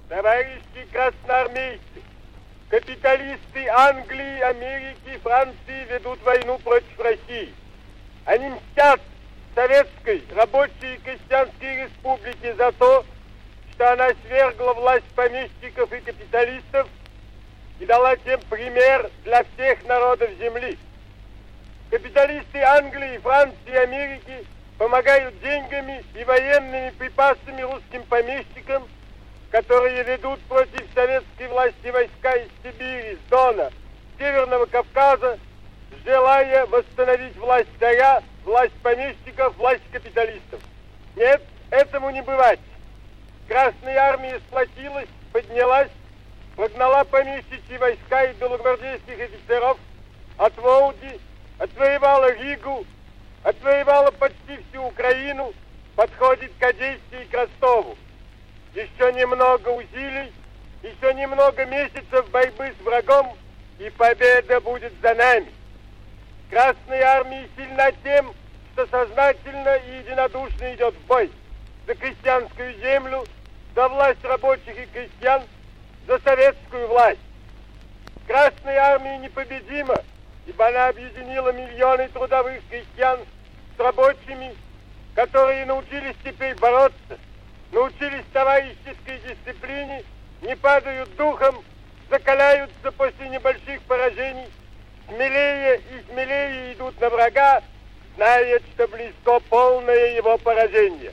Товарищи красноармейцы, капиталисты Англии, Америки, Франции ведут войну против России. Они мстят Советской рабочей и крестьянской республике за то, что она свергла власть помещиков и капиталистов и дала тем пример для всех народов земли. Капиталисты Англии, Франции и Америки помогают деньгами и военными припасами русским помещикам, которые ведут против советской власти войска из Сибири, с Дона, Северного Кавказа, желая восстановить власть царя, власть помещиков, власть капиталистов. Нет, этому не бывать. Красная армия сплотилась, поднялась, прогнала помещичьи войска и белогвардейских офицеров от Волги, отвоевала Ригу, отвоевала почти всю Украину, подходит к Одессе и к Ростову. Еще немного усилий, еще немного месяцев борьбы с врагом, и победа будет за нами. Красная армия сильна тем, что сознательно и единодушно идет в бой за крестьянскую землю, за власть рабочих и крестьян, за советскую власть. Красная армия непобедима, ибо она объединила миллионы трудовых крестьян с рабочими, которые научились теперь бороться, научились товарищеской дисциплине, не падают духом, закаляются после небольших поражений, смелее и смелее идут на врага, зная, что близко полное его поражение.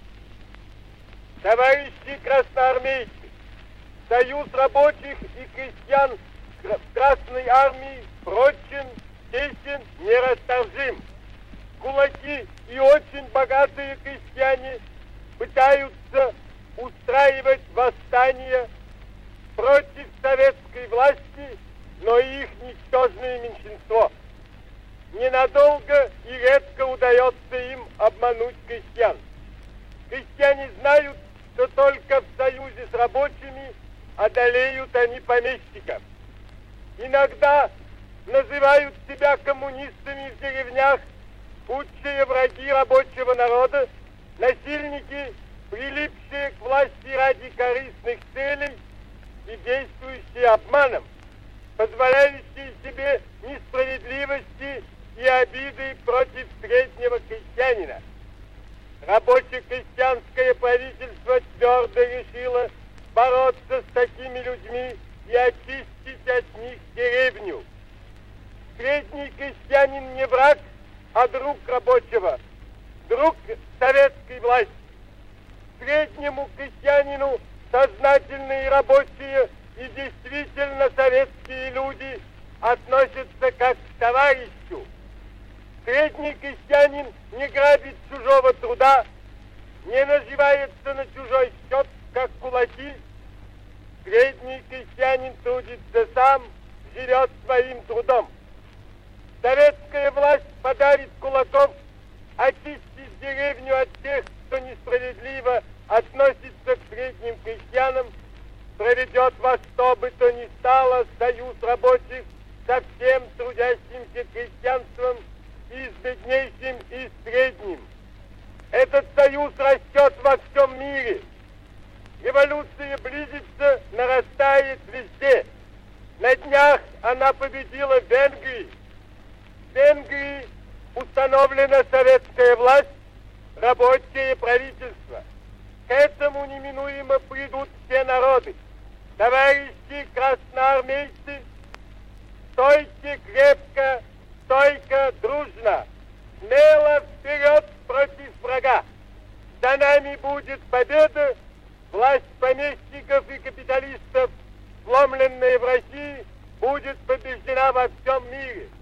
Товарищи красноармейцы, союз рабочих и крестьян Красной армии прочен, тесен, нерасторжим. Кулаки и очень богатые крестьяне пытаются устраивать восстание против советской власти, но их ничтожное меньшинство. Ненадолго и редко удается им обмануть крестьян. Крестьяне знают, что только в союзе с рабочими одолеют они помещиков. Иногда называют себя коммунистами в деревнях худшие враги рабочего народа, насильники, прилипшие к власти ради корыстных целей и действующие обманом, позволяющие себе несправедливости и обиды против среднего крестьянина. Рабоче-крестьянское правительство твердо решило бороться с такими людьми и очистить от них деревню. Средний крестьянин не враг, а друг рабочего, друг советской власти. Среднему крестьянину сознательные рабочие и действительно советские люди относятся как к товарищу. Средний крестьянин не грабит чужого труда, не наживается на чужой счет, как кулаки. Средний крестьянин трудится сам, живет своим трудом. Советская власть подарит кулаков, очистит деревню от тех, кто несправедливо относится к средним крестьянам, проведет во что бы то ни стало союз рабочих со всем трудящимся крестьянством, и с беднейшим, и с средним. Этот союз растет во всем мире. Революция близится, нарастает везде. На днях она победила в Венгрии. В Венгрии установлена советская власть, рабочее правительство. К этому неминуемо придут все народы. Товарищи красноармейцы, стойте крепко, стойко, дружно, смело вперед против врага. За нами будет победа, власть помещиков и капиталистов, сломленная в России, будет побеждена во всем мире.